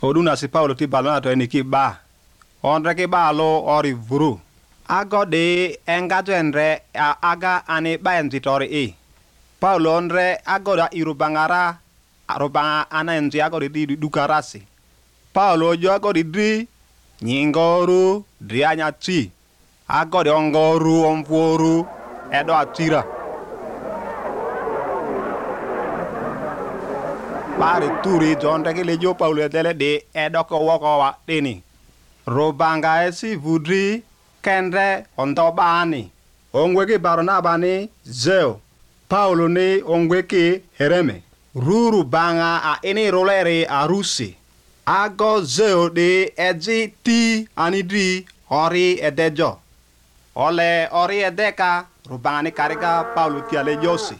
Oduna si Paulo ti balona to eniki ba. Onre ki ba lo ori vuru. Ago de engato enre aga ani ba enzitori e. Paulo onre ago da irubangara arubanga ana enzi ago di dukarasi. Paulo jo ago di nyingoru drianya chi. Ago de ongoru omvoru edo atira. Pare turi jonte ke lejo Paulo dele de edo ko woko wa deni. Robanga esi vudri kendre ondo bani. Ongwe ki Barnaba ni Zeo. Paulo ni ongwe ki Hereme. Ruru banga a ini rolere arusi. Ago Zeo de edzi ti anidri ori edejo. Ole ori edeka rubanga ni karika Paulo ti alejosi.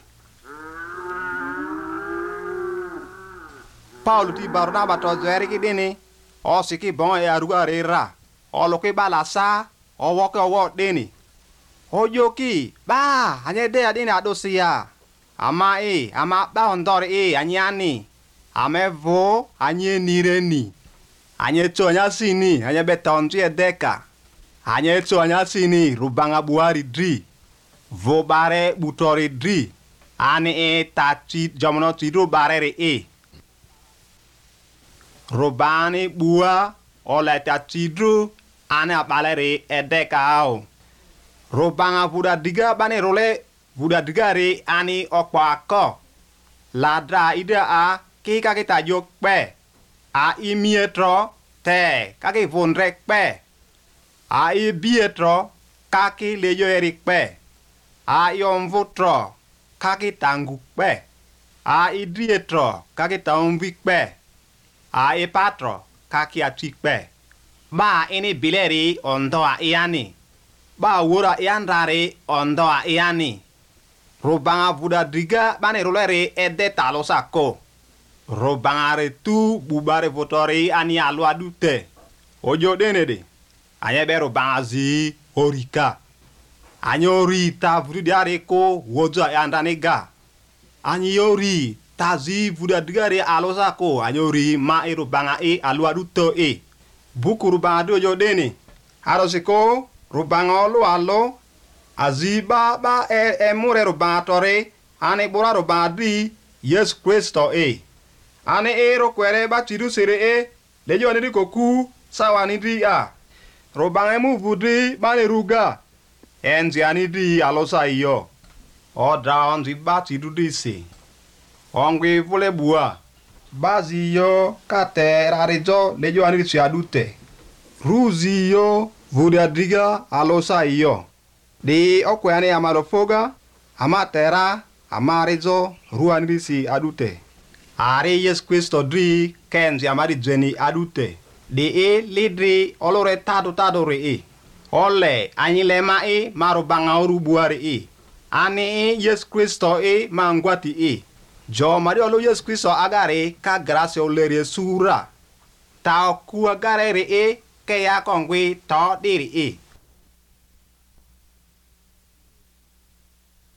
Paulo ti Barnaba to zeri ki dini. O siki bon e aruga rera. O loki balasa. O woke owo dini. O yoki. Ba. Anye de adini adosia. Ama ba ondori anyani. Ame vo. Anye nireni. Anye to anya sini. Anye betonji edeka. Anye to anya sini. Rubanga buari dri. Vo bare butori dri. Ani tachi jamono tiru bare re Robani bua ole tatidru ane abalere edeka ao. Robanga vuda diga bane role vuda digare ani okwa ako. Ladra ida a ki kaki tajok pe. A imietro te kaki vondrek pe. A ibietro kaki lejo erik pe. A yomvutro kaki tanguk pe. A idrietro kaki taumvik pe. A patro kaki atikpe. Ba ini bileri ondo a iani. Ba wura ianrare ondo a iani. Robanga vuda driga bane rolere ede talo sako. Robanga retu bubare votori ani alu adute. Ojo denede. Anye be robanga zi orika. Anye ori ta vrudiare ko wojo ianraniga. Anye ori tazi vuda digare alosa ko anyori ma rubanga alua duto buku rubanga do jodeni harosiko rubanga olu alo aziba ba mure rubanga tore ane bora rubanga di Yesu Kristo ane ro kwere ba tiru sere lejo ani koku sawani di rubanga mu vudi bane ruga enzi ani di alosa iyo odra onzi ba tiru di se Ongwe vule bua. Bazi yo kate rarizo lejo aniri adute. Ruzi yo vudiadriga alosa iyo. Di okwe ane amarofoga, amatera, amarizo, ruaniri adute. Ari Yesu Kristo dri kenzi amari jeni adute. Di lidri olore tado re Ole anyilema marubanga oru buari Ani Yesu Kristo mangwati Jo Mario lo Yesu Kristo agare ka gracia olerie sura. Ta ku agare re ke ya kongwe to diri